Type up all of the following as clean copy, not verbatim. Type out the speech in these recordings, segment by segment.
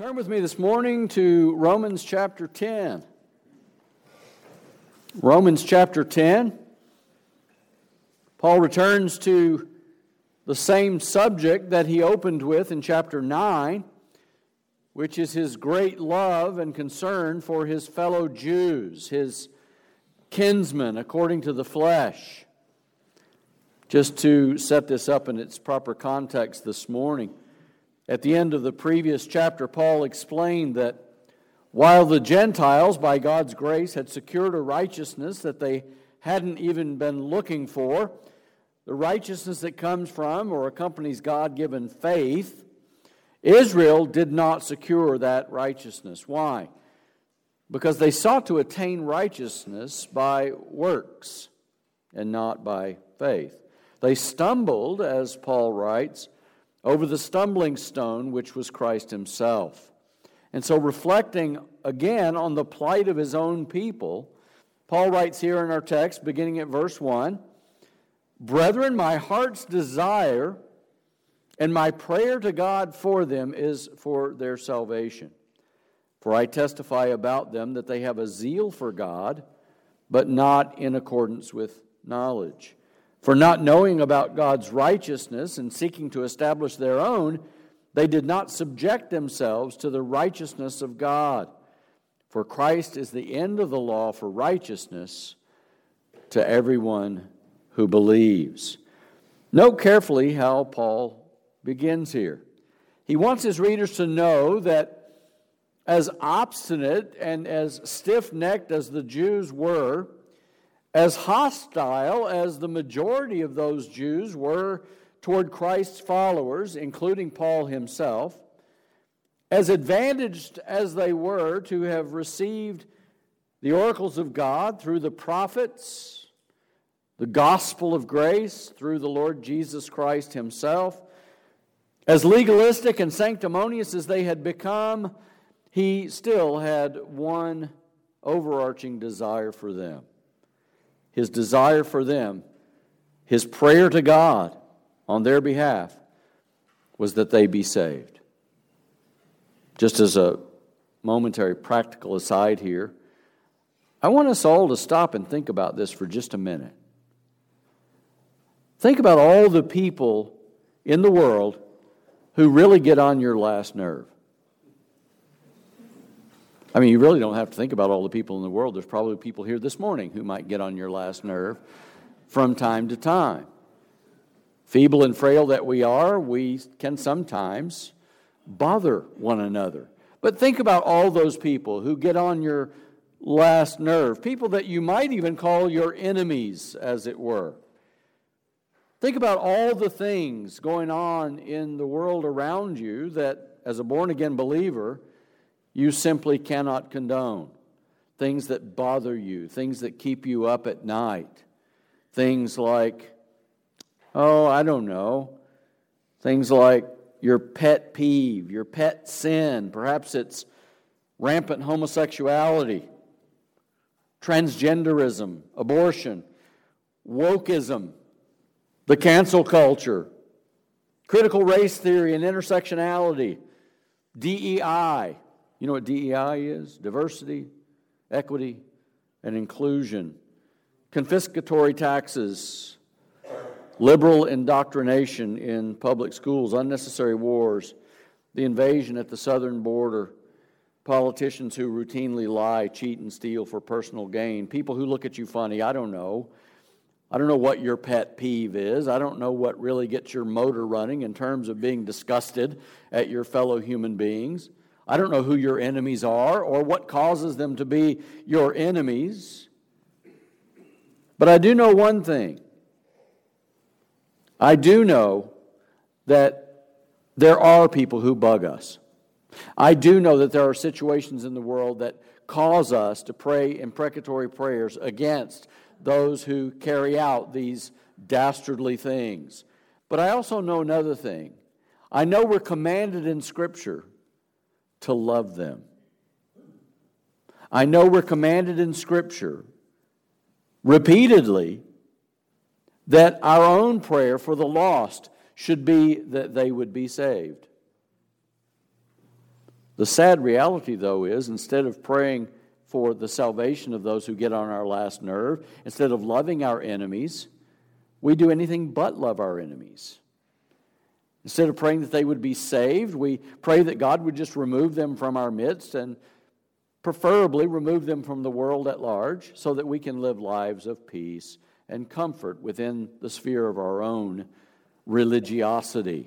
Turn with me this morning to Romans chapter 10. Romans chapter 10. Paul returns to the same subject that he opened with in chapter 9, which is his great love and concern for his fellow Jews, his kinsmen according to the flesh. Just to set this up in its proper context this morning, at the end of the previous chapter, Paul explained that while the Gentiles, by God's grace, had secured a righteousness that they hadn't even been looking for, the righteousness that comes from or accompanies God-given faith, Israel did not secure that righteousness. Why? Because they sought to attain righteousness by works and not by faith. They stumbled, as Paul writes, over the stumbling stone, which was Christ himself. And so reflecting again on the plight of his own people, Paul writes here in our text, beginning at verse 1, "Brethren, my heart's desire and my prayer to God for them is for their salvation. For I testify about them that they have a zeal for God, but not in accordance with knowledge. For not knowing about God's righteousness and seeking to establish their own, they did not subject themselves to the righteousness of God. For Christ is the end of the law for righteousness to everyone who believes." Note carefully how Paul begins here. He wants his readers to know that as obstinate and as stiff-necked as the Jews were, as hostile as the majority of those Jews were toward Christ's followers, including Paul himself, as advantaged as they were to have received the oracles of God through the prophets, the gospel of grace through the Lord Jesus Christ himself, as legalistic and sanctimonious as they had become, he still had one overarching desire for them. His desire for them, his prayer to God on their behalf, was that they be saved. Just as a momentary practical aside here, I want us all to stop and think about this for just a minute. Think about all the people in the world who really get on your last nerve. I mean, you really don't have to think about all the people in the world. There's probably people here this morning who might get on your last nerve from time to time. Feeble and frail that we are, we can sometimes bother one another. But think about all those people who get on your last nerve, people that you might even call your enemies, as it were. Think about all the things going on in the world around you that, as a born-again believer, you simply cannot condone. Things that bother you, things that keep you up at night. Things like, things like your pet peeve, your pet sin. Perhaps it's rampant homosexuality, transgenderism, abortion, wokeism, the cancel culture, critical race theory and intersectionality, DEI. You know what DEI is? Diversity, equity, and inclusion. Confiscatory taxes, liberal indoctrination in public schools, unnecessary wars, the invasion at the southern border, politicians who routinely lie, cheat, and steal for personal gain, people who look at you funny. I don't know what your pet peeve is. I don't know what really gets your motor running in terms of being disgusted at your fellow human beings. I don't know who your enemies are or what causes them to be your enemies. But I do know one thing. I do know that there are people who bug us. I do know that there are situations in the world that cause us to pray imprecatory prayers against those who carry out these dastardly things. But I also know another thing. I know we're commanded in Scripture to love them. I know we're commanded in Scripture repeatedly that our own prayer for the lost should be that they would be saved. The sad reality, though, is instead of praying for the salvation of those who get on our last nerve, instead of loving our enemies, we do anything but love our enemies. Instead of praying that they would be saved, we pray that God would just remove them from our midst and preferably remove them from the world at large so that we can live lives of peace and comfort within the sphere of our own religiosity.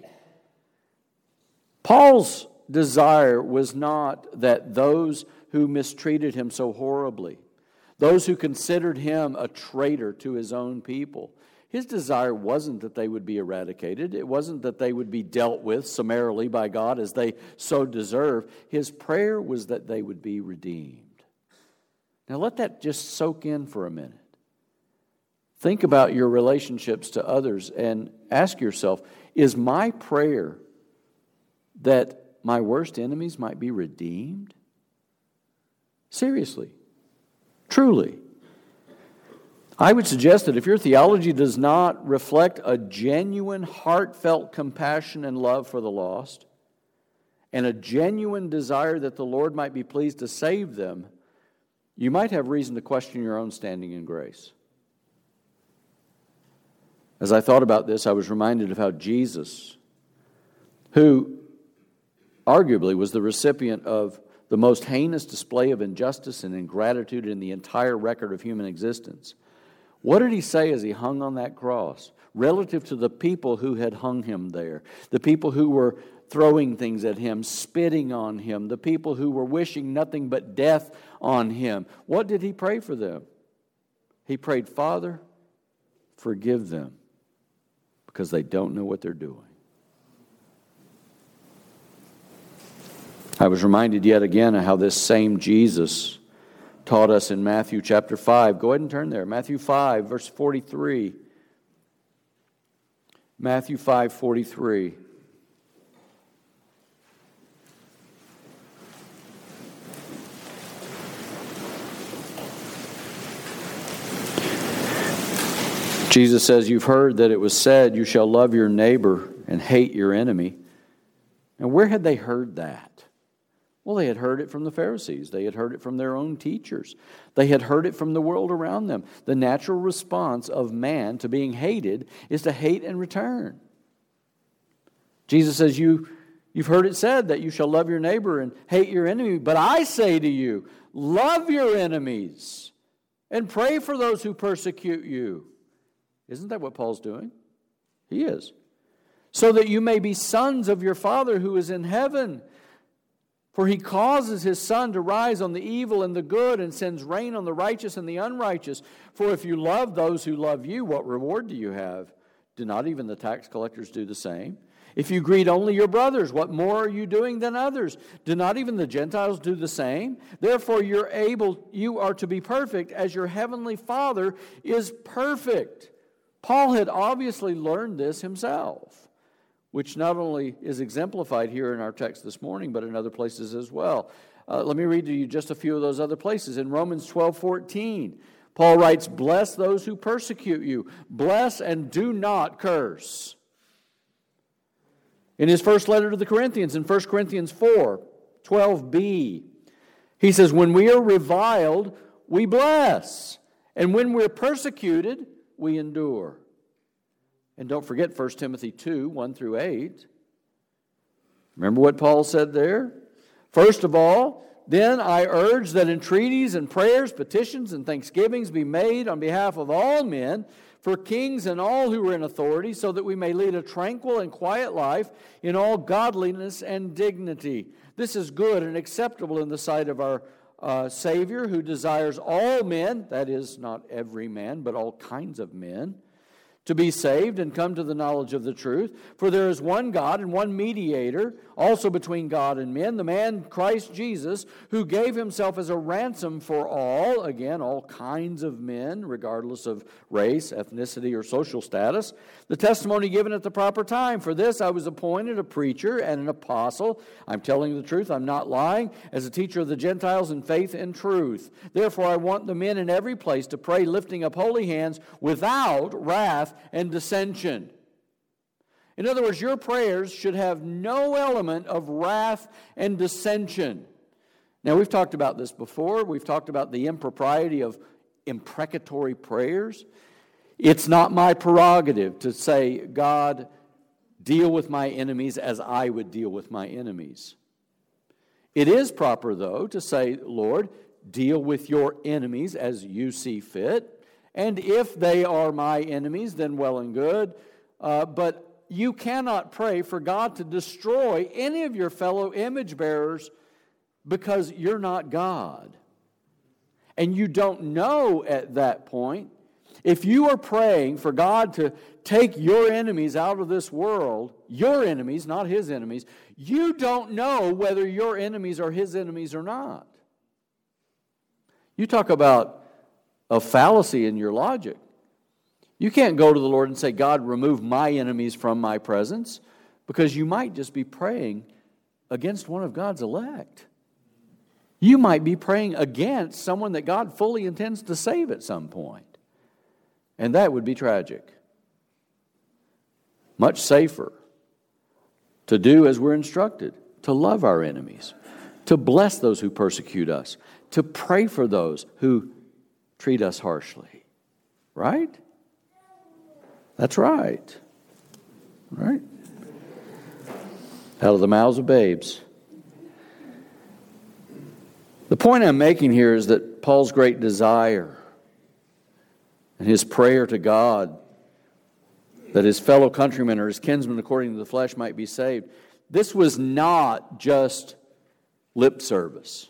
Paul's desire was not that those who mistreated him so horribly, those who considered him a traitor to his own people, his desire wasn't that they would be eradicated. It wasn't that they would be dealt with summarily by God as they so deserve. His prayer was that they would be redeemed. Now let that just soak in for a minute. Think about your relationships to others and ask yourself, is my prayer that my worst enemies might be redeemed? Seriously, truly. I would suggest that if your theology does not reflect a genuine, heartfelt compassion and love for the lost, and a genuine desire that the Lord might be pleased to save them, you might have reason to question your own standing in grace. As I thought about this, I was reminded of how Jesus, who arguably was the recipient of the most heinous display of injustice and ingratitude in the entire record of human existence, what did he say as he hung on that cross relative to the people who had hung him there, the people who were throwing things at him, spitting on him, the people who were wishing nothing but death on him? What did he pray for them? He prayed, Father, forgive them because they don't know what they're doing. I was reminded yet again of how this same Jesus taught us in Matthew chapter 5. Go ahead and turn there. Matthew 5, verse 43. Matthew 5:43. Jesus says, you've heard that it was said, you shall love your neighbor and hate your enemy. And where had they heard that? Well, they had heard it from the Pharisees. They had heard it from their own teachers. They had heard it from the world around them. The natural response of man to being hated is to hate and return. Jesus says, you've heard it said that you shall love your neighbor and hate your enemy. But I say to you, love your enemies and pray for those who persecute you. Isn't that what Paul's doing? He is. So that you may be sons of your Father who is in heaven. For he causes his sun to rise on the evil and the good and sends rain on the righteous and the unrighteous. For if you love those who love you, what reward do you have? Do not even the tax collectors do the same? If you greet only your brothers, what more are you doing than others? Do not even the Gentiles do the same? Therefore you are to be perfect as your heavenly Father is perfect. Paul had obviously learned this himself, which not only is exemplified here in our text this morning, but in other places as well. Let me read to you just a few of those other places. In Romans 12:14, Paul writes, bless those who persecute you. Bless and do not curse. In his first letter to the Corinthians, in 1 Corinthians 4:12b, he says, when we are reviled, we bless. And when we're persecuted, we endure. And don't forget 1 Timothy 2:1-8. Remember what Paul said there? First of all, then I urge that entreaties and prayers, petitions and thanksgivings be made on behalf of all men, for kings and all who are in authority, so that we may lead a tranquil and quiet life in all godliness and dignity. This is good and acceptable in the sight of our Savior, who desires all men, that is, not every man, but all kinds of men, to be saved and come to the knowledge of the truth. For there is one God and one mediator, also between God and men, the man Christ Jesus, who gave himself as a ransom for all, again, all kinds of men, regardless of race, ethnicity, or social status. The testimony given at the proper time. For this I was appointed a preacher and an apostle. I'm telling you the truth, I'm not lying, as a teacher of the Gentiles in faith and truth. Therefore I want the men in every place to pray, lifting up holy hands without wrath and dissension. In other words, your prayers should have no element of wrath and dissension. Now, we've talked about this before. We've talked about the impropriety of imprecatory prayers. It's not my prerogative to say, God, deal with my enemies as I would deal with my enemies. It is proper, though, to say, Lord, deal with your enemies as you see fit. And if they are my enemies, then well and good. But you cannot pray for God to destroy any of your fellow image bearers because you're not God. And you don't know at that point. If you are praying for God to take your enemies out of this world, your enemies, not His enemies, you don't know whether your enemies are His enemies or not. You talk about a fallacy in your logic. You can't go to the Lord and say, God, remove my enemies from my presence, because you might just be praying against one of God's elect. You might be praying against someone that God fully intends to save at some point. And that would be tragic. Much safer to do as we're instructed, to love our enemies, to bless those who persecute us, to pray for those who treat us harshly. Right? That's right. Right? Out of the mouths of babes. The point I'm making here is that Paul's great desire and his prayer to God that his fellow countrymen or his kinsmen according to the flesh might be saved, this was not just lip service.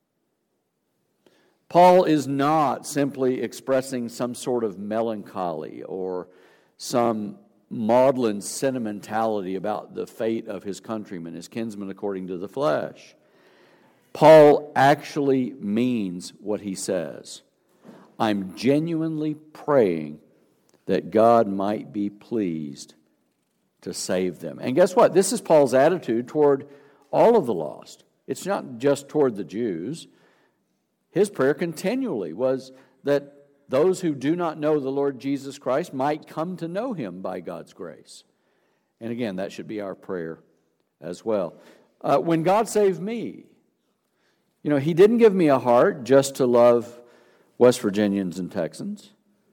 Paul is not simply expressing some sort of melancholy or some maudlin sentimentality about the fate of his countrymen, his kinsmen according to the flesh. Paul actually means what he says. I'm genuinely praying that God might be pleased to save them. And guess what? This is Paul's attitude toward all of the lost. It's not just toward the Jews. His prayer continually was that those who do not know the Lord Jesus Christ might come to know Him by God's grace. And again, that should be our prayer as well. When God saved me, He didn't give me a heart just to love West Virginians and Texans.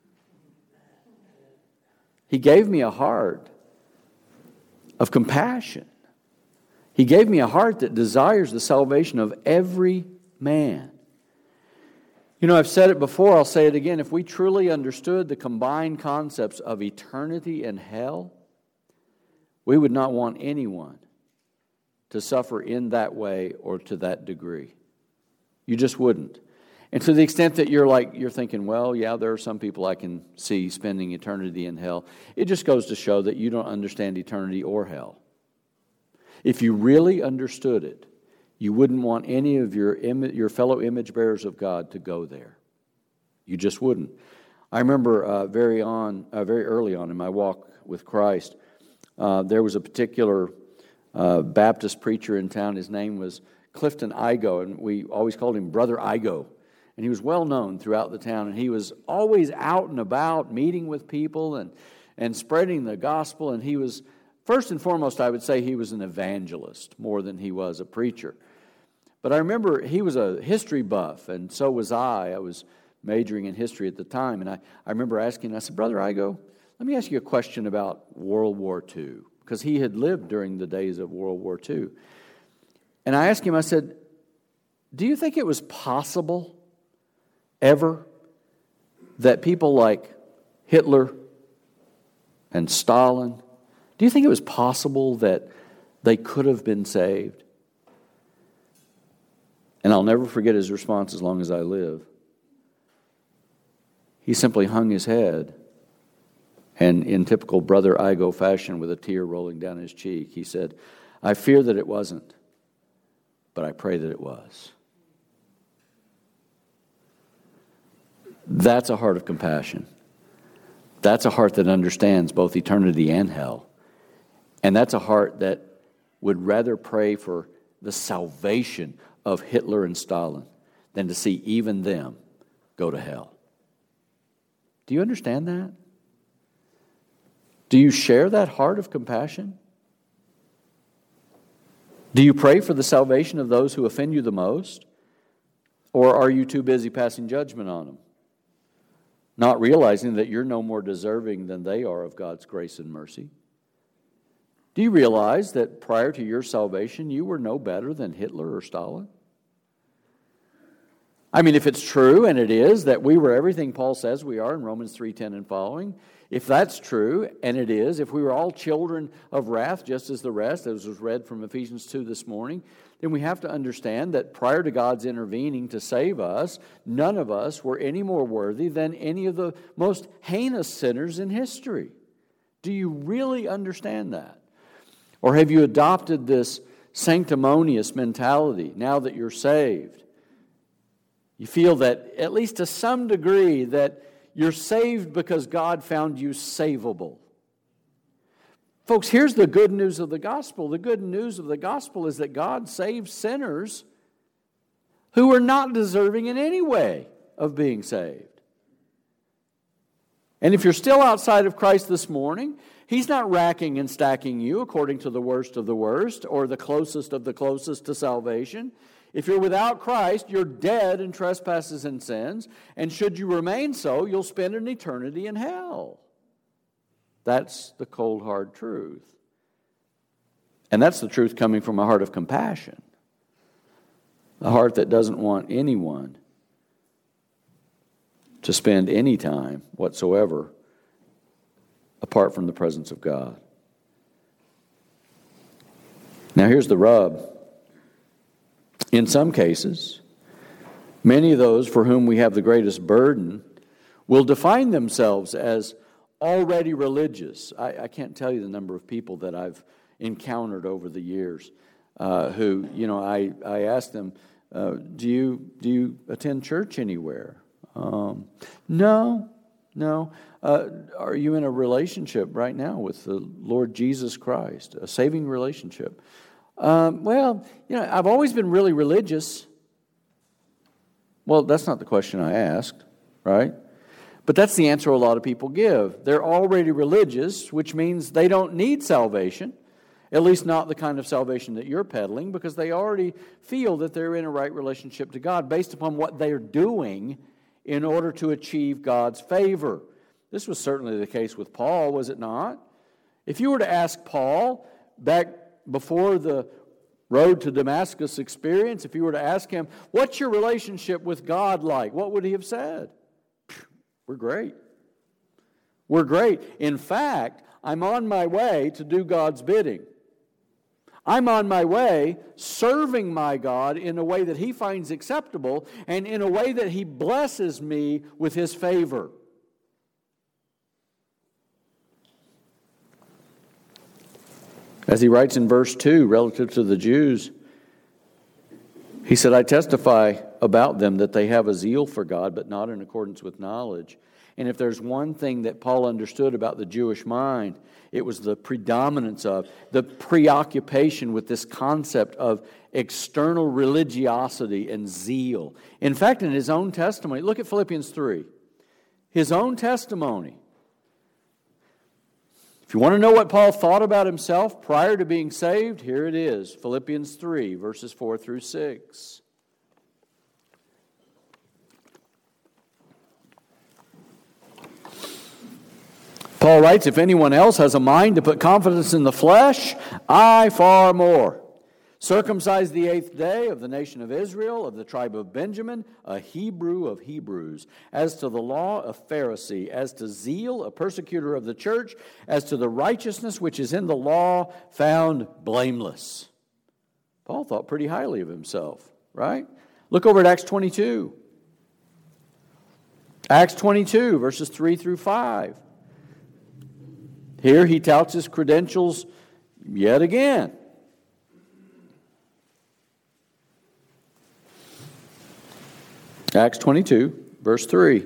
He gave me a heart of compassion. He gave me a heart that desires the salvation of every man. I've said it before, I'll say it again. If we truly understood the combined concepts of eternity and hell, we would not want anyone to suffer in that way or to that degree. You just wouldn't. And to the extent that you're thinking, well, yeah, there are some people I can see spending eternity in hell. It just goes to show that you don't understand eternity or hell. If you really understood it, you wouldn't want any of your fellow image bearers of God to go there. You just wouldn't. I remember very early on in my walk with Christ, there was a particular Baptist preacher in town. His name was Clifton Igoe, and we always called him Brother Igoe. And he was well known throughout the town, and he was always out and about meeting with people and spreading the gospel. And he was, first and foremost, I would say he was an evangelist more than he was a preacher. But I remember he was a history buff, and so was I. I was majoring in history at the time, and I remember asking, I said, Brother Igoe, let me ask you a question about World War II, because he had lived during the days of World War II. And I asked him, I said, do you think it was possible ever that people like Hitler and Stalin, do you think it was possible that they could have been saved? And I'll never forget his response as long as I live. He simply hung his head, and in typical Brother Igoe fashion, with a tear rolling down his cheek, he said, I fear that it wasn't, but I pray that it was. That's a heart of compassion. That's a heart that understands both eternity and hell. And that's a heart that would rather pray for the salvation of Hitler and Stalin than to see even them go to hell. Do you understand that? Do you share that heart of compassion? Do you pray for the salvation of those who offend you the most? Or are you too busy passing judgment on them, not realizing that you're no more deserving than they are of God's grace and mercy? Do you realize that prior to your salvation, you were no better than Hitler or Stalin? I mean, if it's true, and it is, that we were everything Paul says we are in Romans 3:10 and following, if that's true, and it is, if we were all children of wrath just as the rest, as was read from Ephesians 2 this morning, then we have to understand that prior to God's intervening to save us, none of us were any more worthy than any of the most heinous sinners in history. Do you really understand that? Or have you adopted this sanctimonious mentality now that you're saved? You feel that, at least to some degree, that you're saved because God found you savable. Folks, here's the good news of the gospel. The good news of the gospel is that God saves sinners who are not deserving in any way of being saved. And if you're still outside of Christ this morning, He's not racking and stacking you according to the worst of the worst or the closest of the closest to salvation. If you're without Christ, you're dead in trespasses and sins, and should you remain so, you'll spend an eternity in hell. That's the cold, hard truth. And that's the truth coming from a heart of compassion, a heart that doesn't want anyone to spend any time whatsoever apart from the presence of God. Now here's the rub. In some cases, many of those for whom we have the greatest burden will define themselves as already religious. I can't tell you the number of people that I've encountered over the years who, I asked them, do you attend church anywhere? No. Are you in a relationship right now with the Lord Jesus Christ, a saving relationship? I've always been really religious. Well, that's not the question I asked, right? But that's the answer a lot of people give. They're already religious, which means they don't need salvation, at least not the kind of salvation that you're peddling, because they already feel that they're in a right relationship to God based upon what they're doing in order to achieve God's favor. This was certainly the case with Paul, was it not? If you were to ask Paul back before the road to Damascus experience, if you were to ask him, what's your relationship with God like? What would he have said? We're great. We're great. In fact, I'm on my way to do God's bidding. I'm on my way serving my God in a way that He finds acceptable and in a way that He blesses me with His favor. As he writes in verse 2, relative to the Jews, he said, I testify about them that they have a zeal for God, but not in accordance with knowledge. And if there's one thing that Paul understood about the Jewish mind, it was the predominance of, the preoccupation with this concept of external religiosity and zeal. In fact, in his own testimony, look at Philippians 3. His own testimony. If you want to know what Paul thought about himself prior to being saved, here it is, Philippians 3, verses 4 through 6. Paul writes, if anyone else has a mind to put confidence in the flesh, I far more. Circumcised the 8th day, of the nation of Israel, of the tribe of Benjamin, a Hebrew of Hebrews. As to the law, a Pharisee. As to zeal, a persecutor of the church. As to the righteousness which is in the law, found blameless. Paul thought pretty highly of himself, right? Look over at Acts 22. Acts 22, verses 3 through 5. Here he touts his credentials yet again. Acts 22, verse 3.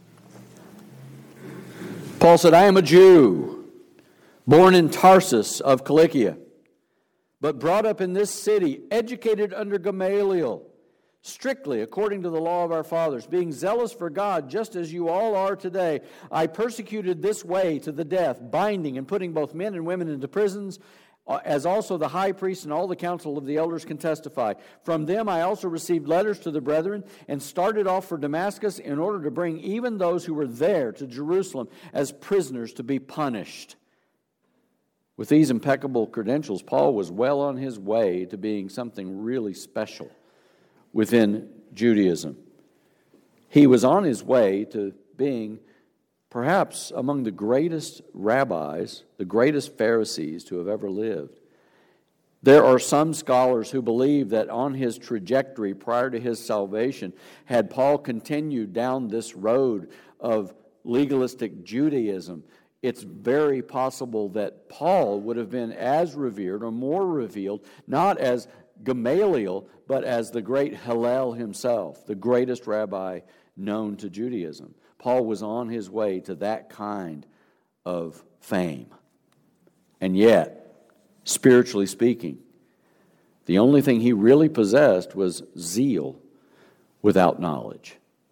Paul said, I am a Jew, born in Tarsus of Cilicia, but brought up in this city, educated under Gamaliel, strictly according to the law of our fathers, being zealous for God, just as you all are today. I persecuted this way to the death, binding and putting both men and women into prisons, as also the high priest and all the council of the elders can testify. From them I also received letters to the brethren, and started off for Damascus in order to bring even those who were there to Jerusalem as prisoners to be punished. With these impeccable credentials, Paul was well on his way to being something really special within Judaism. He was on his way to being perhaps among the greatest rabbis, the greatest Pharisees to have ever lived. There are some scholars who believe that on his trajectory prior to his salvation, had Paul continued down this road of legalistic Judaism, it's very possible that Paul would have been as revered or more revealed, not as Gamaliel, but as the great Hillel himself, the greatest rabbi known to Judaism. Paul was on his way to that kind of fame. And yet, spiritually speaking, the only thing he really possessed was zeal without knowledge.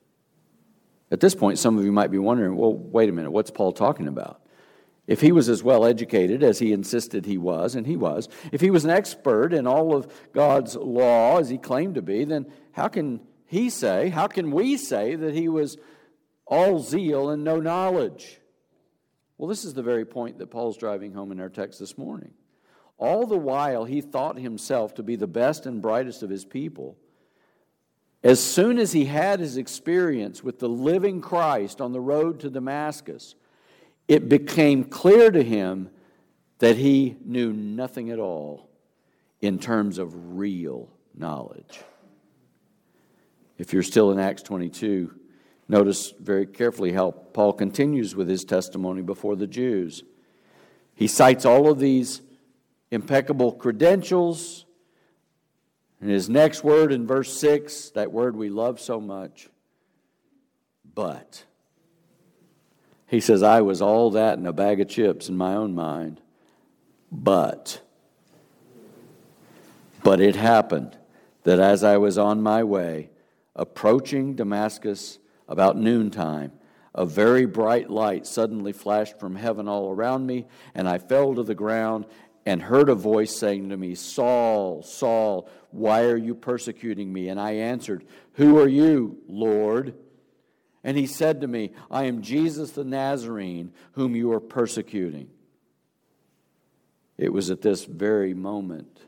At this point, some of you might be wondering, well, wait a minute, what's Paul talking about? If he was as well educated as he insisted he was, and he was, if he was an expert in all of God's law as he claimed to be, then how can we say that he was all zeal and no knowledge? Well, this is the very point that Paul's driving home in our text this morning. All the while he thought himself to be the best and brightest of his people, as soon as he had his experience with the living Christ on the road to Damascus, it became clear to him that he knew nothing at all in terms of real knowledge. If you're still in Acts 22, notice very carefully how Paul continues with his testimony before the Jews. He cites all of these impeccable credentials. And his next word in verse 6, that word we love so much, but. He says, I was all that and a bag of chips in my own mind, but it happened that as I was on my way, approaching Damascus about noontime, a very bright light suddenly flashed from heaven all around me, and I fell to the ground and heard a voice saying to me, Saul, Saul, why are you persecuting me? And I answered, Who are you, Lord? And he said to me, I am Jesus the Nazarene, whom you are persecuting. It was at this very moment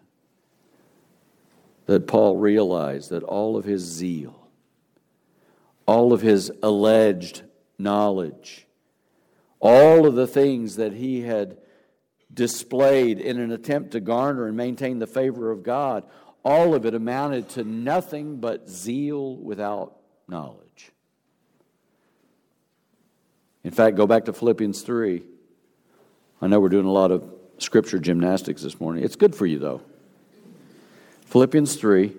that Paul realized that all of his zeal, all of his alleged knowledge, all of the things that he had displayed in an attempt to garner and maintain the favor of God, all of it amounted to nothing but zeal without knowledge. In fact, go back to Philippians 3. I know we're doing a lot of scripture gymnastics this morning. It's good for you, though. Philippians 3.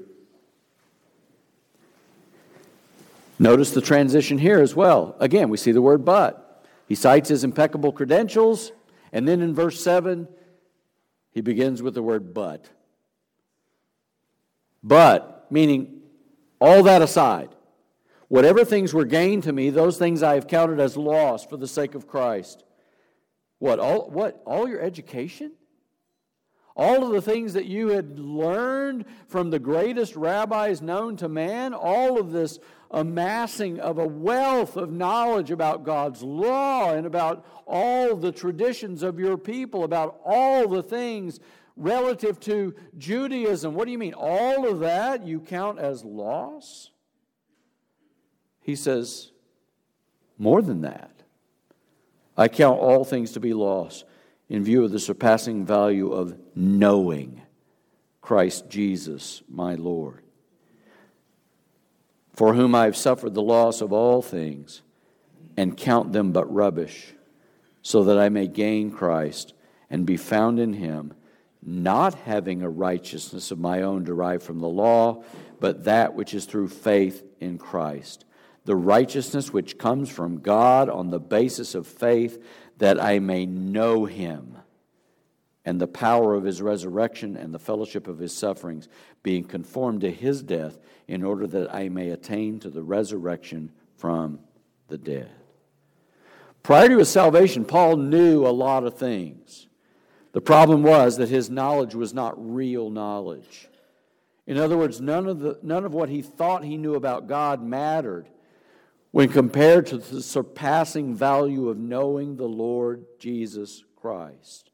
Notice the transition here as well. Again, we see the word but. He cites his impeccable credentials, and then in verse 7, he begins with the word but. But, meaning all that aside, whatever things were gained to me, those things I have counted as loss for the sake of Christ. All your education? All of the things that you had learned from the greatest rabbis known to man? All of this amassing of a wealth of knowledge about God's law and about all the traditions of your people, about all the things relative to Judaism. What do you mean? All of that you count as loss? He says, more than that. I count all things to be loss in view of the surpassing value of knowing Christ Jesus, my Lord, for whom I have suffered the loss of all things and count them but rubbish, so that I may gain Christ and be found in him, not having a righteousness of my own derived from the law, but that which is through faith in Christ. The righteousness which comes from God on the basis of faith, that I may know him and the power of his resurrection and the fellowship of his sufferings, being conformed to his death, in order that I may attain to the resurrection from the dead. Prior to his salvation, Paul knew a lot of things. The problem was that his knowledge was not real knowledge. In other words, none of what he thought he knew about God mattered when compared to the surpassing value of knowing the Lord Jesus Christ.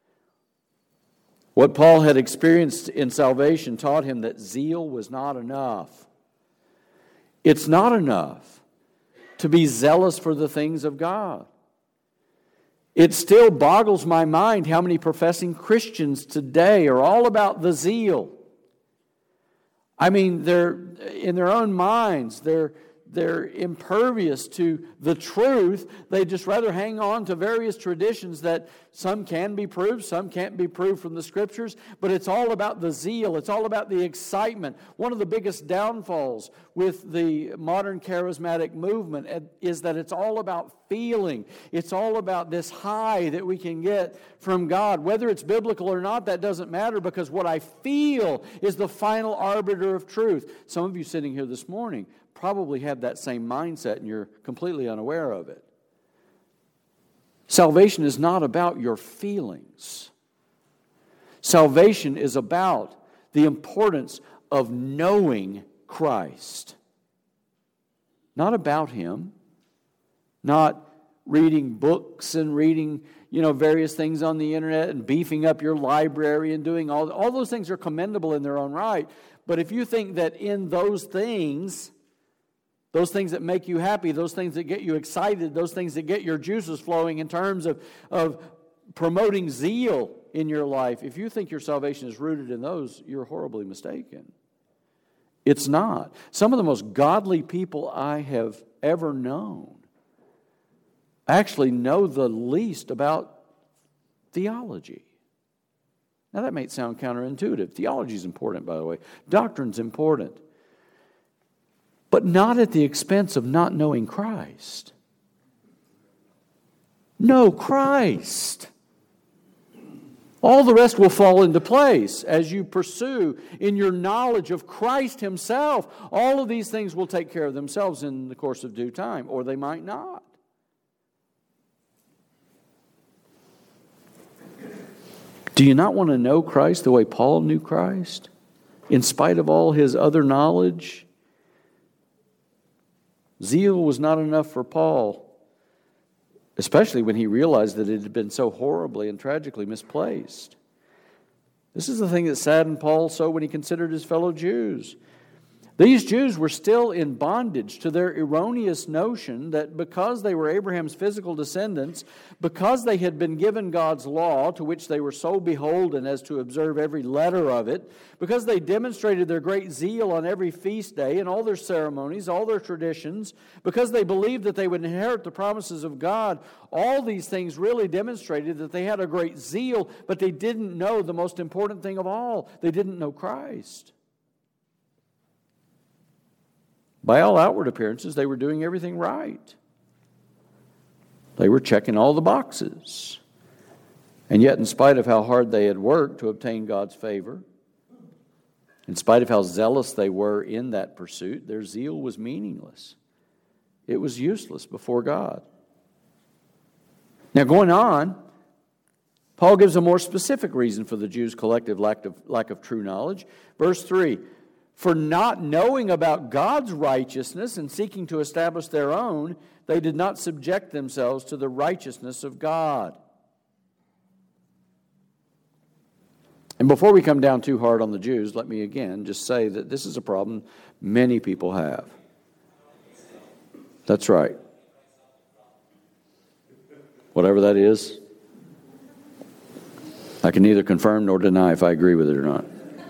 What Paul had experienced in salvation taught him that zeal was not enough. It's not enough to be zealous for the things of God. It still boggles my mind how many professing Christians today are all about the zeal. I mean, they're in their own minds, they're impervious to the truth. They just rather hang on to various traditions that some can be proved, some can't be proved from the Scriptures, but it's all about the zeal. It's all about the excitement. One of the biggest downfalls with the modern charismatic movement is that it's all about feeling. It's all about this high that we can get from God. Whether it's biblical or not, that doesn't matter, because what I feel is the final arbiter of truth. Some of you sitting here this morning probably have that same mindset and you're completely unaware of it. Salvation is not about your feelings. Salvation is about the importance of knowing Christ. Not about Him. Not reading books and reading, various things on the internet and beefing up your library and doing all those things are commendable in their own right. But if you think that in those things that make you happy, those things that get you excited, those things that get your juices flowing in terms of promoting zeal in your life, if you think your salvation is rooted in those, you're horribly mistaken. It's not. Some of the most godly people I have ever known actually know the least about theology. Now that may sound counterintuitive. Theology is important, by the way. Doctrine's important. But not at the expense of not knowing Christ. Know Christ. All the rest will fall into place as you pursue in your knowledge of Christ Himself. All of these things will take care of themselves in the course of due time, or they might not. Do you not want to know Christ the way Paul knew Christ? In spite of all his other knowledge? Zeal was not enough for Paul, especially when he realized that it had been so horribly and tragically misplaced. This is the thing that saddened Paul so when he considered his fellow Jews. These Jews were still in bondage to their erroneous notion that because they were Abraham's physical descendants, because they had been given God's law, to which they were so beholden as to observe every letter of it, because they demonstrated their great zeal on every feast day and all their ceremonies, all their traditions, because they believed that they would inherit the promises of God, all these things really demonstrated that they had a great zeal, but they didn't know the most important thing of all. They didn't know Christ. By all outward appearances, they were doing everything right. They were checking all the boxes. And yet, in spite of how hard they had worked to obtain God's favor, in spite of how zealous they were in that pursuit, their zeal was meaningless. It was useless before God. Now, going on, Paul gives a more specific reason for the Jews' collective lack of true knowledge. Verse 3, for not knowing about God's righteousness and seeking to establish their own, they did not subject themselves to the righteousness of God. And before we come down too hard on the Jews, let me again just say that this is a problem many people have. That's right. Whatever that is, I can neither confirm nor deny if I agree with it or not.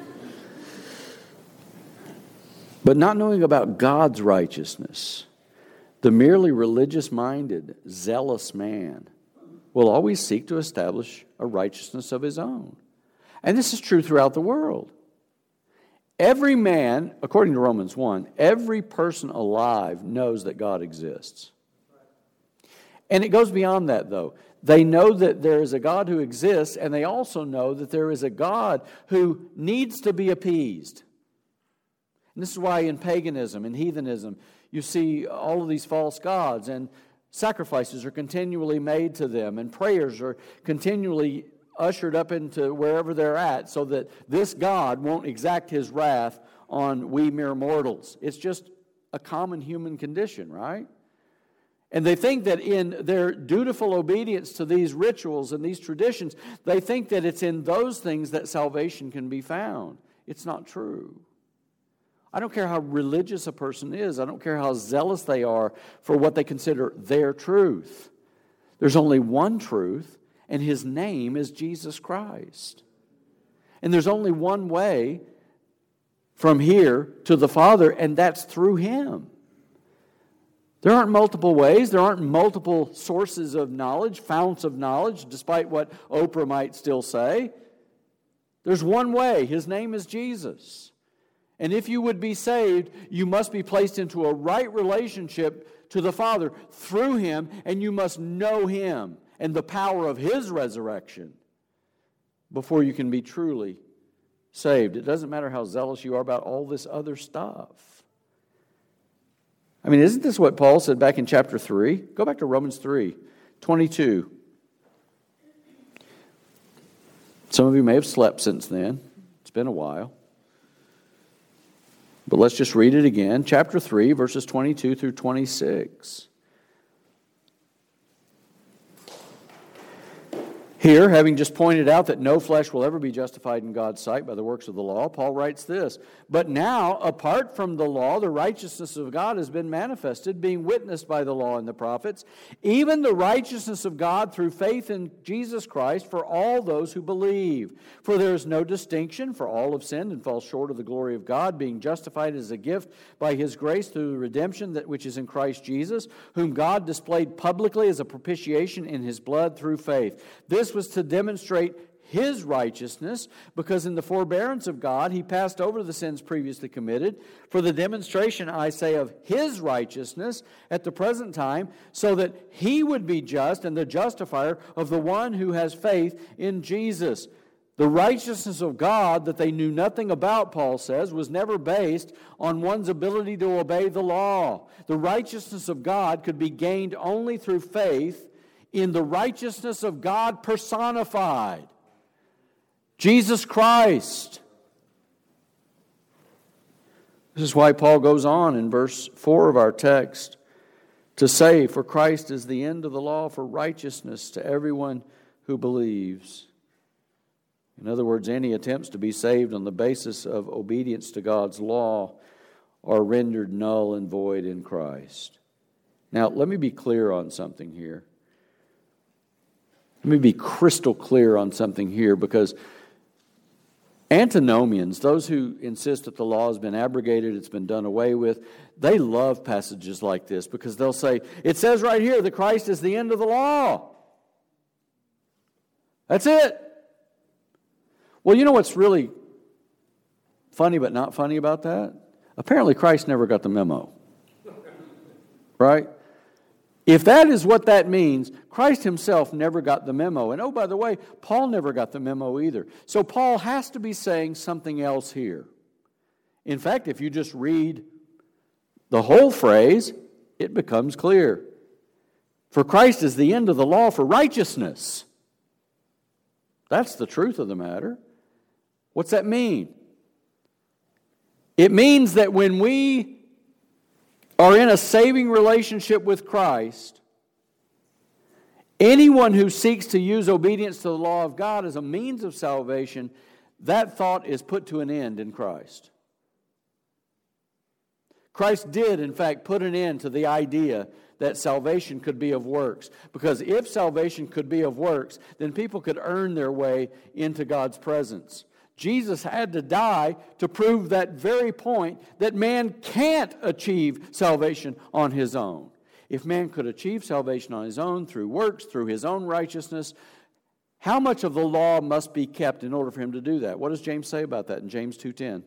But not knowing about God's righteousness, the merely religious-minded, zealous man will always seek to establish a righteousness of his own. And this is true throughout the world. Every man, according to Romans 1, every person alive knows that God exists. And it goes beyond that, though. They know that there is a God who exists, and they also know that there is a God who needs to be appeased. And this is why in paganism and heathenism, you see all of these false gods, and sacrifices are continually made to them, and prayers are continually ushered up into wherever they're at, so that this God won't exact his wrath on we mere mortals. It's just a common human condition, right? And they think that in their dutiful obedience to these rituals and these traditions, they think that it's in those things that salvation can be found. It's not true. I don't care how religious a person is. I don't care how zealous they are for what they consider their truth. There's only one truth, and his name is Jesus Christ. And there's only one way from here to the Father, and that's through him. There aren't multiple ways. There aren't multiple sources of knowledge, founts of knowledge, despite what Oprah might still say. There's one way. His name is Jesus. And if you would be saved, you must be placed into a right relationship to the Father through him, and you must know him and the power of his resurrection before you can be truly saved. It doesn't matter how zealous you are about all this other stuff. I mean, isn't this what Paul said back in chapter 3? Go back to Romans 3:22. Some of you may have slept since then. It's been a while. But let's just read it again. Chapter 3, verses 22 through 26. Here, having just pointed out that no flesh will ever be justified in God's sight by the works of the law, Paul writes this: "But now, apart from the law, the righteousness of God has been manifested, being witnessed by the law and the prophets, even the righteousness of God through faith in Jesus Christ for all those who believe. For there is no distinction, for all have sinned and fall short of the glory of God, being justified as a gift by his grace through the redemption that which is in Christ Jesus, whom God displayed publicly as a propitiation in his blood through faith. This was to demonstrate his righteousness, because in the forbearance of God he passed over the sins previously committed, for the demonstration, I say, of his righteousness at the present time, so that he would be just and the justifier of the one who has faith in Jesus." The righteousness of God that they knew nothing about, Paul says, was never based on one's ability to obey the law. The righteousness of God could be gained only through faith in the righteousness of God personified, Jesus Christ. This is why Paul goes on in verse 4 of our text to say, "For Christ is the end of the law for righteousness to everyone who believes." In other words, any attempts to be saved on the basis of obedience to God's law are rendered null and void in Christ. Now, let me be clear on something here. Let me be crystal clear on something here, because antinomians, those who insist that the law has been abrogated, it's been done away with, they love passages like this, because they'll say, it says right here that Christ is the end of the law. That's it. Well, you know what's really funny but not funny about that? Apparently Christ never got the memo. Right? If that is what that means, Christ himself never got the memo. And oh, by the way, Paul never got the memo either. So Paul has to be saying something else here. In fact, if you just read the whole phrase, it becomes clear. For Christ is the end of the law for righteousness. That's the truth of the matter. What's that mean? It means that when we are in a saving relationship with Christ, anyone who seeks to use obedience to the law of God as a means of salvation, that thought is put to an end in Christ. Christ did, in fact, put an end to the idea that salvation could be of works. Because if salvation could be of works, then people could earn their way into God's presence. Jesus had to die to prove that very point, that man can't achieve salvation on his own. If man could achieve salvation on his own through works, through his own righteousness, how much of the law must be kept in order for him to do that? What does James say about that in James 2:10?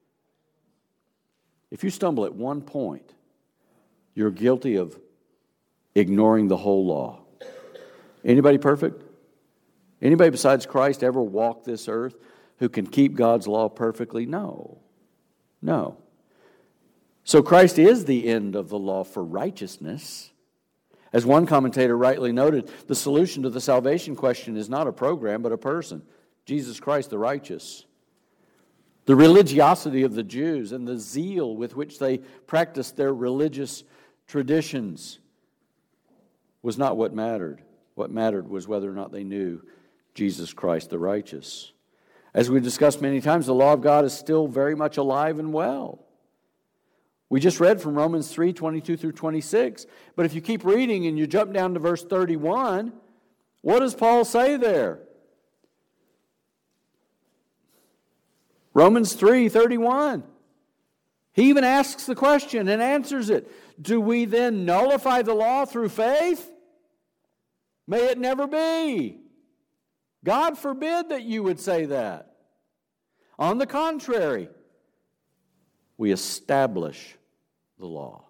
If you stumble at one point, you're guilty of ignoring the whole law. Anybody perfect? Anybody besides Christ ever walk this earth who can keep God's law perfectly? No. No. So Christ is the end of the law for righteousness. As one commentator rightly noted, the solution to the salvation question is not a program, but a person. Jesus Christ the righteous. The religiosity of the Jews and the zeal with which they practiced their religious traditions was not what mattered. What mattered was whether or not they knew Jesus Christ the righteous. As we discussed many times, the law of God is still very much alive and well. We just read from Romans 3, 22 through 26. But if you keep reading and you jump down to verse 31, what does Paul say there? Romans 3:31. He even asks the question and answers it. Do we then nullify the law through faith? May it never be. God forbid that you would say that. On the contrary, we establish the law.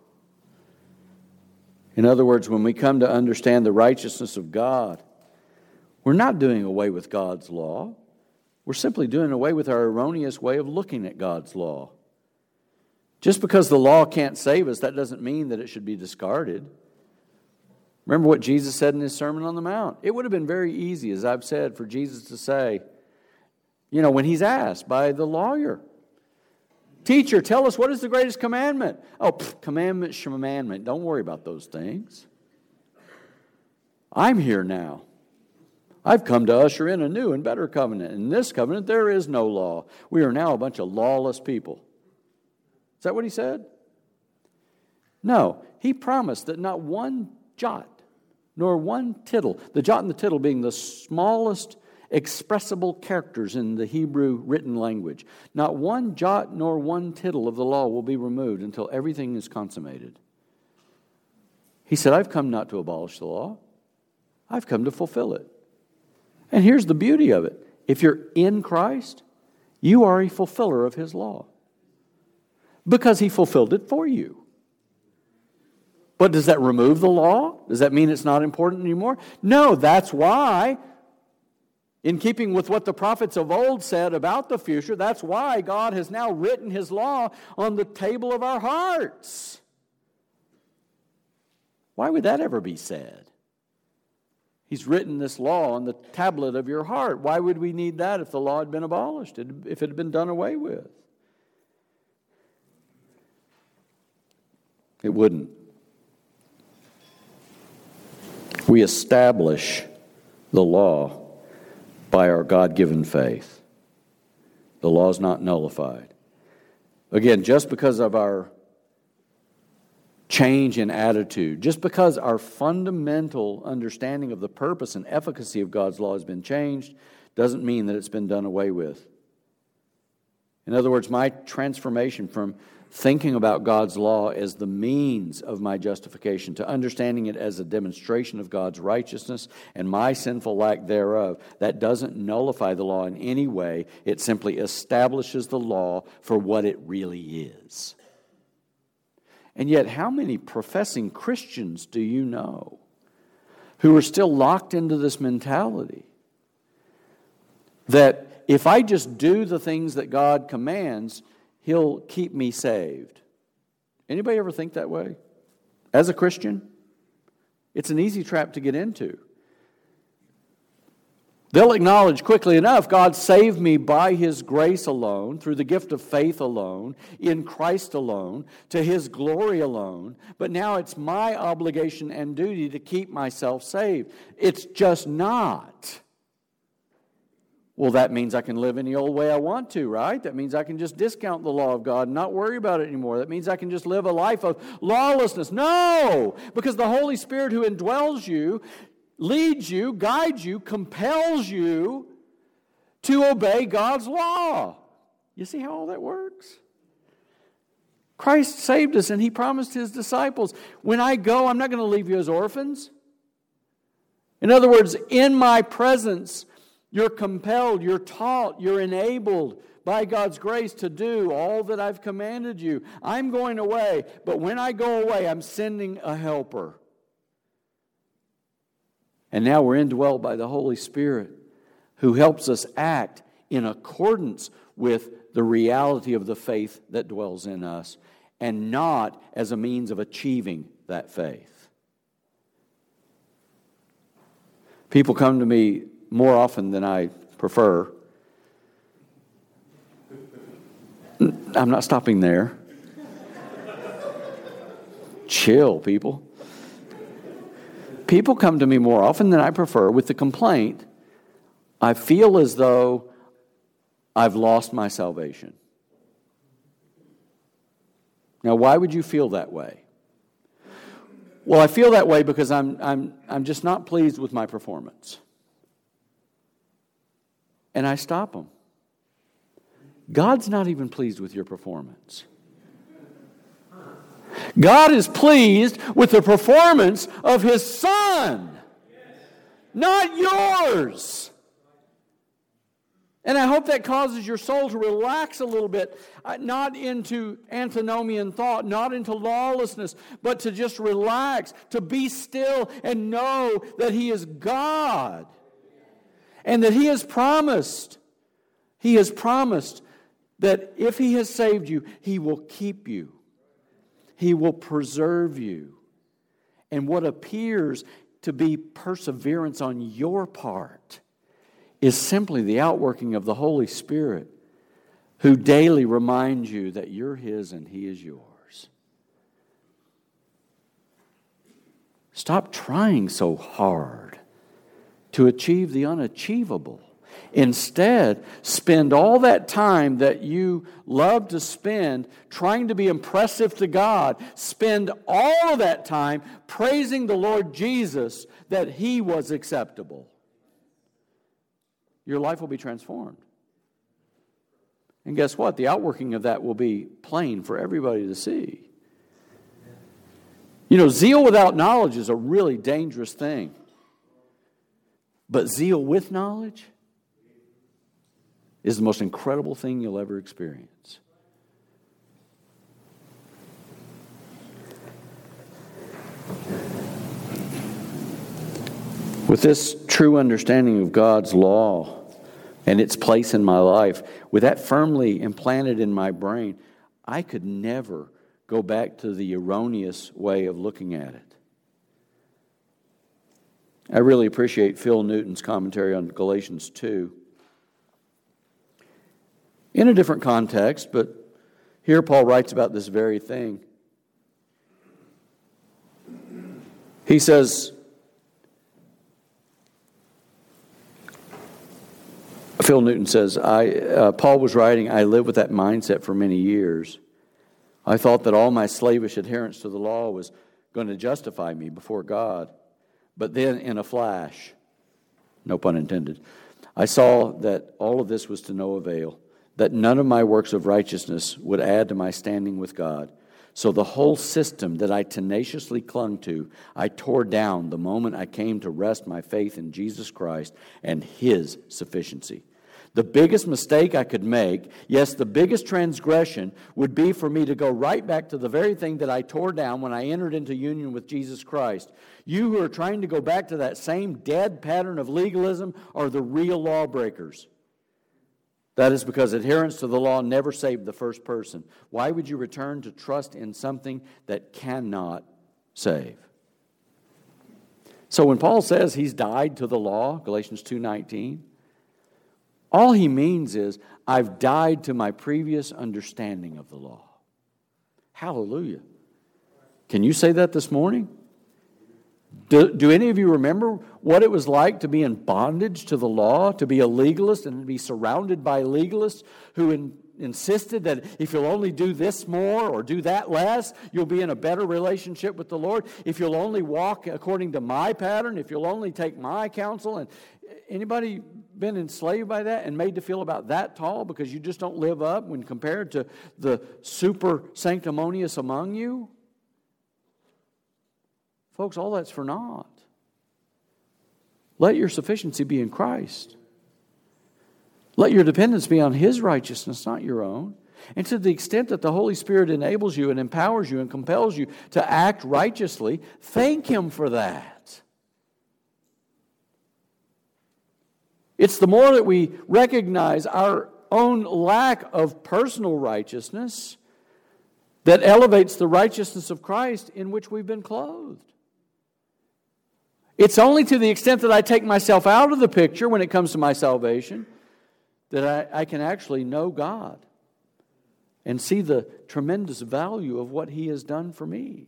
In other words, when we come to understand the righteousness of God, we're not doing away with God's law. We're simply doing away with our erroneous way of looking at God's law. Just because the law can't save us, that doesn't mean that it should be discarded. Remember what Jesus said in his Sermon on the Mount. It would have been very easy, as I've said, for Jesus to say, when he's asked by the lawyer, "Teacher, tell us, what is the greatest commandment?" Commandment. Don't worry about those things. I'm here now. I've come to usher in a new and better covenant. In this covenant, there is no law. We are now a bunch of lawless people. Is that what he said? No. He promised that not one jot nor one tittle, the jot and the tittle being the smallest expressible characters in the Hebrew written language, not one jot nor one tittle of the law will be removed until everything is consummated. He said, I've come not to abolish the law. I've come to fulfill it. And here's the beauty of it. If you're in Christ, you are a fulfiller of his law. Because he fulfilled it for you. But does that remove the law? Does that mean it's not important anymore? No, that's why, in keeping with what the prophets of old said about the future, that's why God has now written his law on the table of our hearts. Why would that ever be said? He's written this law on the tablet of your heart. Why would we need that if the law had been abolished, if it had been done away with? It wouldn't. We establish the law by our God-given faith. The law is not nullified. Again, just because of our change in attitude, just because our fundamental understanding of the purpose and efficacy of God's law has been changed, doesn't mean that it's been done away with. In other words, my transformation from thinking about God's law as the means of my justification to understanding it as a demonstration of God's righteousness and my sinful lack thereof, that doesn't nullify the law in any way. It simply establishes the law for what it really is. And yet, how many professing Christians do you know who are still locked into this mentality that if I just do the things that God commands, he'll keep me saved? Anybody ever think that way? As a Christian? It's an easy trap to get into. They'll acknowledge quickly enough, God saved me by his grace alone, through the gift of faith alone, in Christ alone, to his glory alone. But now it's my obligation and duty to keep myself saved. It's just not. Well, that means I can live any old way I want to, right? That means I can just discount the law of God and not worry about it anymore. That means I can just live a life of lawlessness. No! Because the Holy Spirit who indwells you leads you, guides you, compels you to obey God's law. You see how all that works? Christ saved us and he promised his disciples, when I go, I'm not going to leave you as orphans. In other words, in my presence, you're compelled, you're taught, you're enabled by God's grace to do all that I've commanded you. I'm going away, but when I go away, I'm sending a helper. And now we're indwelled by the Holy Spirit, who helps us act in accordance with the reality of the faith that dwells in us, and not as a means of achieving that faith. People come to me more often than I prefer. I'm not stopping there. Chill, people. People come to me more often than I prefer with the complaint, I feel as though I've lost my salvation. Now, why would you feel that way? Well, I feel that way because I'm just not pleased with my performance. And I stop them. God's not even pleased with your performance. God is pleased with the performance of His Son, not yours. And I hope that causes your soul to relax a little bit, not into antinomian thought, not into lawlessness, but to just relax, to be still and know that He is God. And that He has promised that if He has saved you, He will keep you. He will preserve you. And what appears to be perseverance on your part is simply the outworking of the Holy Spirit, who daily reminds you that you're His and He is yours. Stop trying so hard to achieve the unachievable. Instead, spend all that time that you love to spend trying to be impressive to God. Spend all of that time praising the Lord Jesus that He was acceptable. Your life will be transformed. And guess what? The outworking of that will be plain for everybody to see. You know, zeal without knowledge is a really dangerous thing. But zeal with knowledge is the most incredible thing you'll ever experience. With this true understanding of God's law and its place in my life, with that firmly implanted in my brain, I could never go back to the erroneous way of looking at it. I really appreciate Phil Newton's commentary on Galatians 2. In a different context, but here Paul writes about this very thing. He says, Phil Newton says, Paul was writing, I lived with that mindset for many years. I thought that all my slavish adherence to the law was going to justify me before God. But then in a flash, no pun intended, I saw that all of this was to no avail, that none of my works of righteousness would add to my standing with God. So the whole system that I tenaciously clung to, I tore down the moment I came to rest my faith in Jesus Christ and His sufficiency. The biggest mistake I could make, yes, the biggest transgression, would be for me to go right back to the very thing that I tore down when I entered into union with Jesus Christ. You who are trying to go back to that same dead pattern of legalism are the real lawbreakers. That is because adherence to the law never saved the first person. Why would you return to trust in something that cannot save? So when Paul says he's died to the law, Galatians 2:19, all he means is, I've died to my previous understanding of the law. Hallelujah. Can you say that this morning? Do any of you remember what it was like to be in bondage to the law, to be a legalist and to be surrounded by legalists who insisted that if you'll only do this more or do that less, you'll be in a better relationship with the Lord. If you'll only walk according to my pattern, if you'll only take my counsel. And anybody been enslaved by that and made to feel about that tall because you just don't live up when compared to the super sanctimonious among you? Folks, all that's for naught. Let your sufficiency be in Christ. Let your dependence be on His righteousness, not your own. And to the extent that the Holy Spirit enables you and empowers you and compels you to act righteously, thank Him for that. It's the more that we recognize our own lack of personal righteousness that elevates the righteousness of Christ in which we've been clothed. It's only to the extent that I take myself out of the picture when it comes to my salvation that I can actually know God and see the tremendous value of what He has done for me.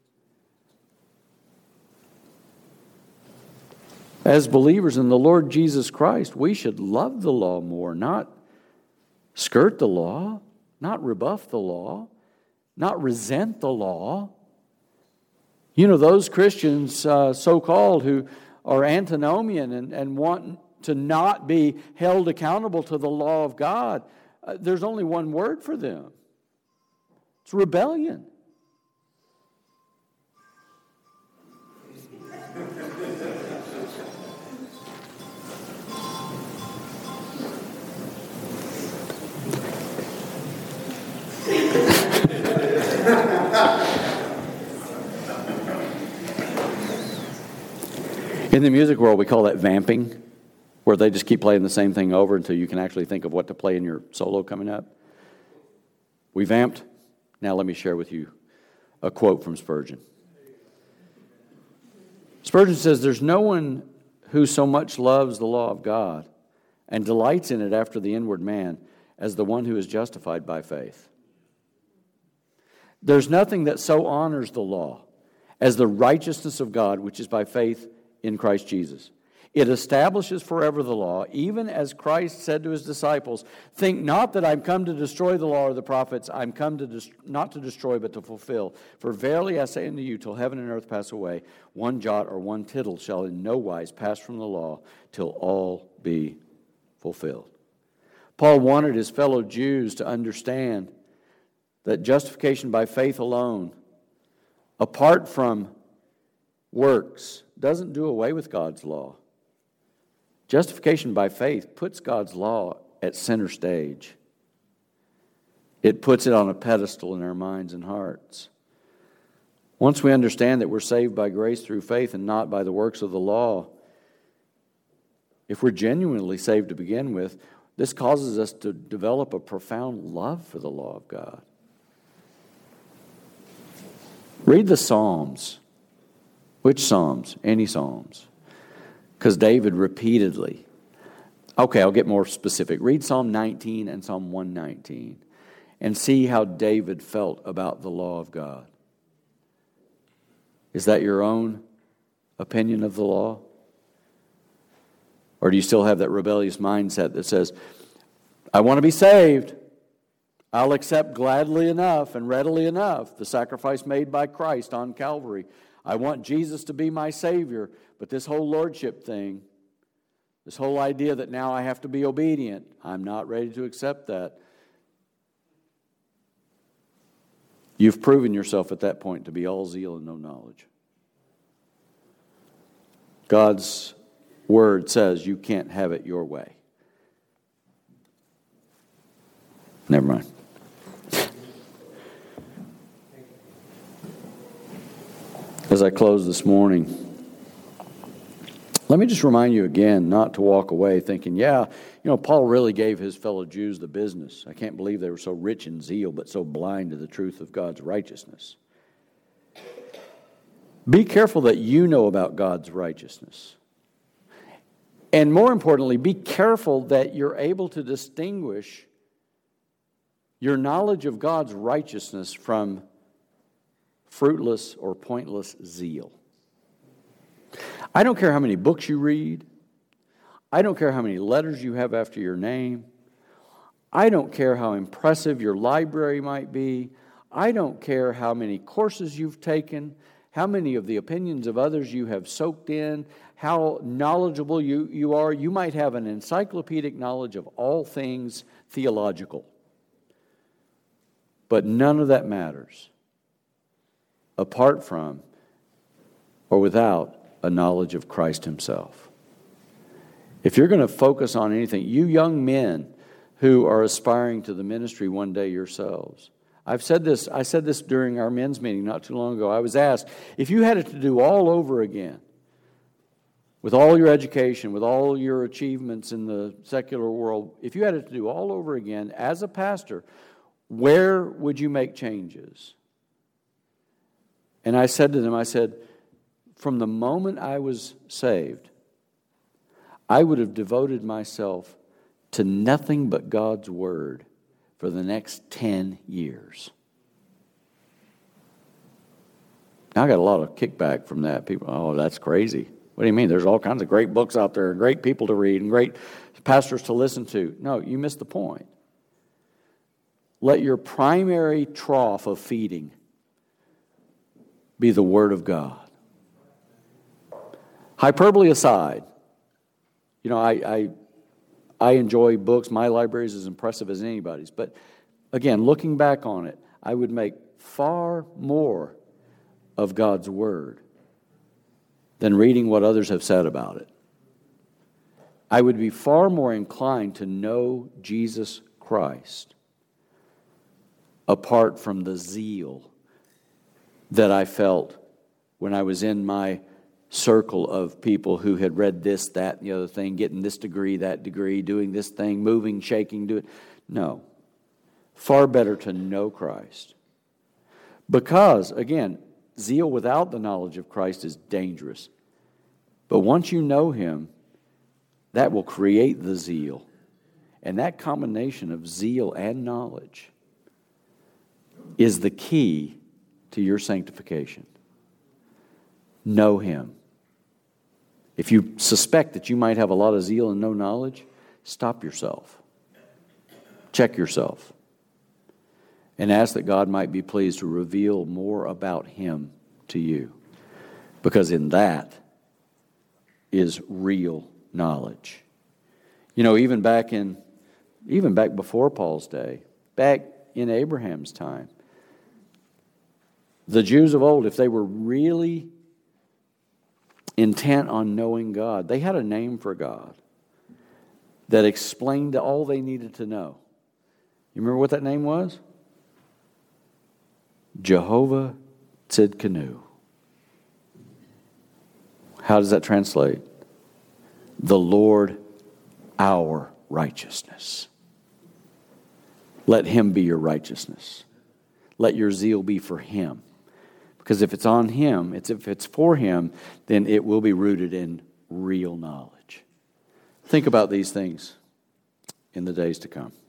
As believers in the Lord Jesus Christ, we should love the law more, not skirt the law, not rebuff the law, not resent the law. You know, those Christians, so-called, who are antinomian and want to not be held accountable to the law of God, there's only one word for them. It's rebellion. In the music world, we call that vamping, where they just keep playing the same thing over until you can actually think of what to play in your solo coming up. We vamped. Now let me share with you a quote from Spurgeon. Spurgeon says, "There's no one who so much loves the law of God and delights in it after the inward man as the one who is justified by faith. There's nothing that so honors the law as the righteousness of God, which is by faith in Christ Jesus. It establishes forever the law, even as Christ said to His disciples, 'Think not that I'm come to destroy the law or the prophets. I'm come to not to destroy, but to fulfill. For verily I say unto you, till heaven and earth pass away, one jot or one tittle shall in no wise pass from the law, till all be fulfilled.'" Paul wanted his fellow Jews to understand that justification by faith alone, apart from works, doesn't do away with God's law. Justification by faith puts God's law at center stage. It puts it on a pedestal in our minds and hearts. Once we understand that we're saved by grace through faith and not by the works of the law, if we're genuinely saved to begin with, this causes us to develop a profound love for the law of God. Read the Psalms. Which Psalms? Any Psalms. Because David repeatedly, okay, I'll get more specific. Read Psalm 19 and Psalm 119 and see how David felt about the law of God. Is that your own opinion of the law? Or do you still have that rebellious mindset that says, I want to be saved. I'll accept gladly enough and readily enough the sacrifice made by Christ on Calvary. I want Jesus to be my Savior, but this whole lordship thing, this whole idea that now I have to be obedient, I'm not ready to accept that. You've proven yourself at that point to be all zeal and no knowledge. God's Word says you can't have it your way. Never mind. As I close this morning, let me just remind you again not to walk away thinking, Paul really gave his fellow Jews the business. I can't believe they were so rich in zeal but so blind to the truth of God's righteousness. Be careful that you know about God's righteousness. And more importantly, be careful that you're able to distinguish your knowledge of God's righteousness from fruitless or pointless zeal. I don't care how many books you read. I don't care how many letters you have after your name. I don't care how impressive your library might be. I don't care how many courses you've taken, how many of the opinions of others you have soaked in, how knowledgeable you are. You might have an encyclopedic knowledge of all things theological. But none of that matters apart from or without a knowledge of Christ Himself. If you're going to focus on anything, you young men who are aspiring to the ministry one day yourselves, I said this during our men's meeting not too long ago. I was asked, if you had it to do all over again, with all your education, with all your achievements in the secular world, if you had it to do all over again as a pastor, where would you make changes? And I said to them, I said, from the moment I was saved, I would have devoted myself to nothing but God's Word for the next 10 years. I got a lot of kickback from that. People, oh, that's crazy. What do you mean? There's all kinds of great books out there, and great people to read, and great pastors to listen to. No, you missed the point. Let your primary trough of feeding be the Word of God. Hyperbole aside, you know, I enjoy books. My library is as impressive as anybody's. But again, looking back on it, I would make far more of God's Word than reading what others have said about it. I would be far more inclined to know Jesus Christ apart from the zeal that I felt when I was in my circle of people who had read this, that, and the other thing, getting this degree, that degree, doing this thing, moving, shaking, doing. No. Far better to know Christ. Because, again, zeal without the knowledge of Christ is dangerous. But once you know Him, that will create the zeal. And that combination of zeal and knowledge is the key to your sanctification. Know Him. If you suspect that you might have a lot of zeal and no knowledge, stop yourself. Check yourself. And ask that God might be pleased to reveal more about Him to you. Because in that is real knowledge. You know, even back before Paul's day, back in Abraham's time, the Jews of old, if they were really intent on knowing God, they had a name for God that explained all they needed to know. You remember what that name was? Jehovah Tzidkenu. How does that translate? The Lord our righteousness. Let Him be your righteousness. Let your zeal be for Him. Because if it's on Him, if it's for Him, then it will be rooted in real knowledge. Think about these things in the days to come.